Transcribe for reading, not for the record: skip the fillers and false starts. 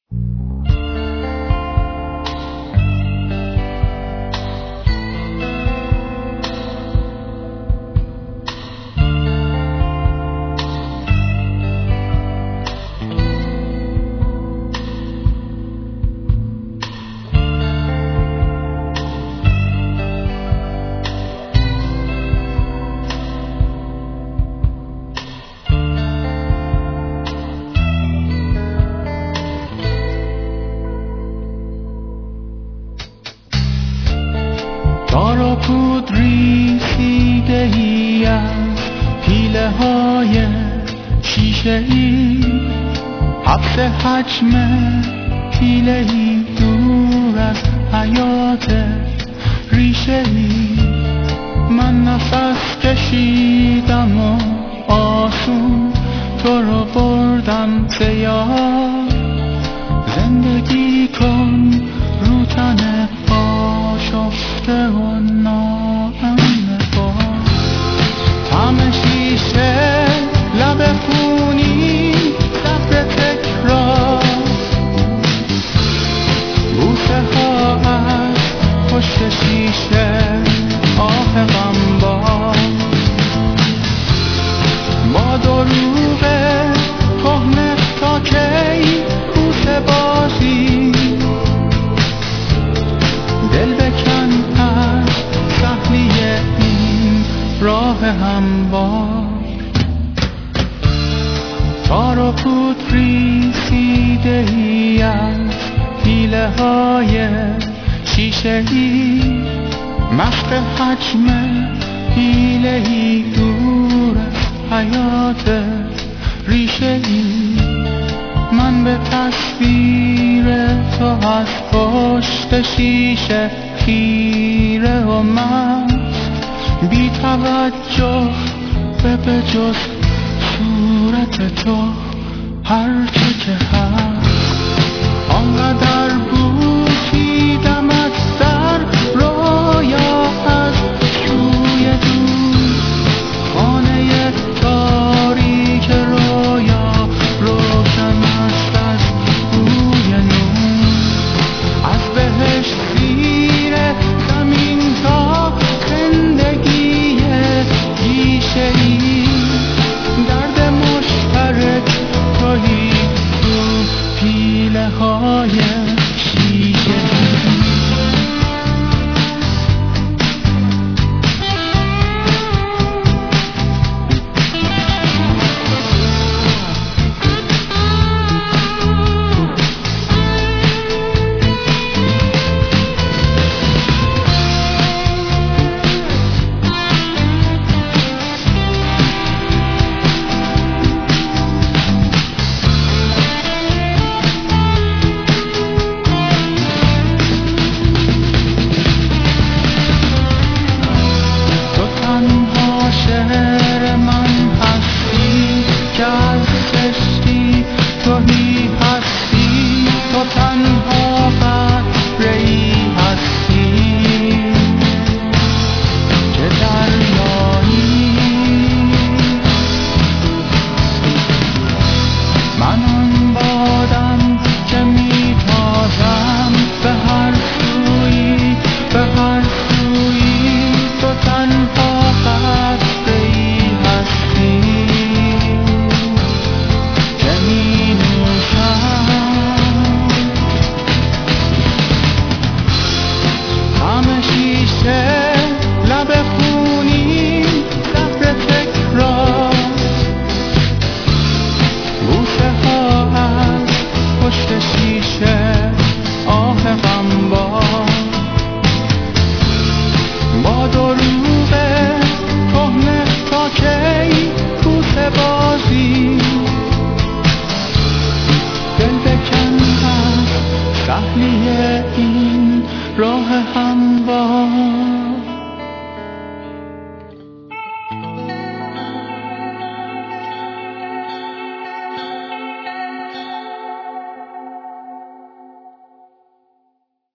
تار و پود ریسیده ای از پیله های شیشه ای، حبس حجم پیله ای دور از حیات ریشه ای. من نفس کشیدم و آسون تو رو بردم زیاد. زندگی کن رو تن آشفته و ناامن باد. طعم شیشه لب خونی صبر تکرار، بوسه ها از پشت شیشه آه غمبار. با دروغ کهنه تا کی کوسه بازی، دل بکن از سهلیه این راه هموار. تار و پود ریسیده ای از پیله های شیشه ای، مست حجم پیله ای دور از حیات ریشه ای. من به تصویر تو از پشت شیشه خیره و مست، بی توجه به جز صورت تو هرچه که هست. آنقدر بوسیدم از در رویا از سوی دور، خانه تاریک رویا روشن است از بوی نور. از بهشت زیر زمین تا زندگی گیشه ای، درد مشترک تویی تو پیله های